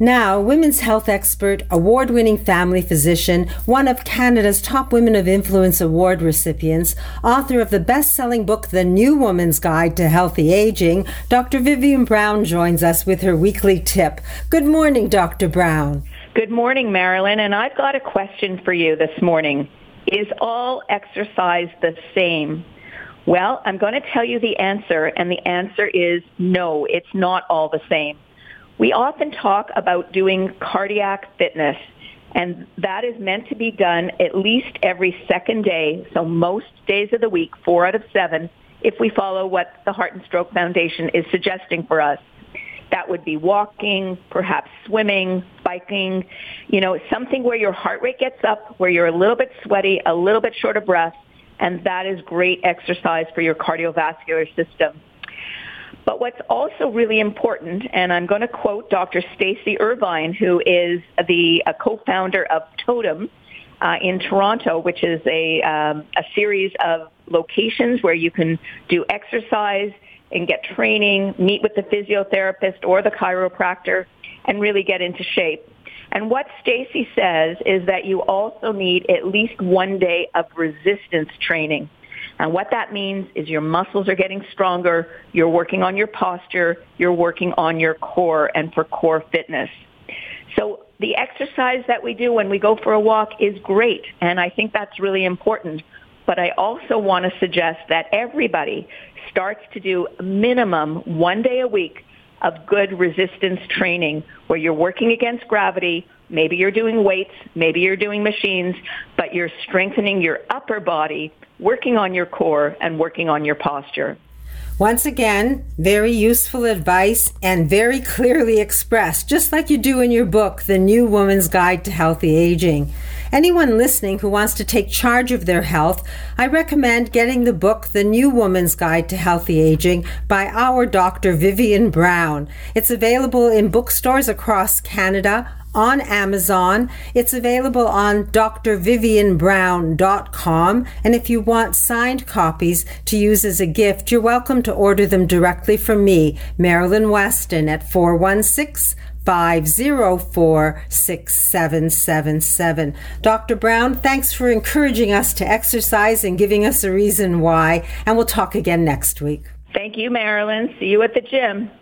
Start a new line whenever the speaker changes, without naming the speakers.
Now, women's health expert, award-winning family physician, one of Canada's top Women of Influence Award recipients, author of the best-selling book, The New Woman's Guide to Healthy Aging, Dr. Vivian Brown joins us with her weekly tip. Good morning, Dr. Brown.
Good morning, Marilyn, and I've got a question for you this morning. Is all exercise the same? Well, I'm going to tell you the answer, and the answer is no, it's not all the same. We often talk about doing cardiac fitness, and that is meant to be done at least every second day, so most days of the week, 4 out of 7, if we follow what the Heart and Stroke Foundation is suggesting for us. That would be walking, perhaps swimming, biking, something where your heart rate gets up, where you're a little bit sweaty, a little bit short of breath, and that is great exercise for your cardiovascular system. But what's also really important, and I'm going to quote Dr. Stacey Irvine, who is the co-founder of Totem in Toronto, which is a series of locations where you can do exercise and get training, meet with the physiotherapist or the chiropractor, and really get into shape. And what Stacey says is that you also need at least 1 day of resistance training. And what that means is your muscles are getting stronger, you're working on your posture, you're working on your core and for core fitness. So the exercise that we do when we go for a walk is great, and I think that's really important. But I also want to suggest that everybody starts to do a minimum 1 day a week of good resistance training where you're working against gravity. Maybe you're doing weights, maybe you're doing machines, but you're strengthening your upper body, working on your core and working on your posture.
Once again, very useful advice and very clearly expressed, just like you do in your book, The New Woman's Guide to Healthy Aging. Anyone listening who wants to take charge of their health, I recommend getting the book, The New Woman's Guide to Healthy Aging, by our Dr. Vivian Brown. It's available in bookstores across Canada, on Amazon. It's available on drvivianbrown.com. And if you want signed copies to use as a gift, you're welcome to order them directly from me, Marilyn Weston, at 416-504-6777. Dr. Brown, thanks for encouraging us to exercise and giving us a reason why. And we'll talk again next week.
Thank you, Marilyn. See you at the gym.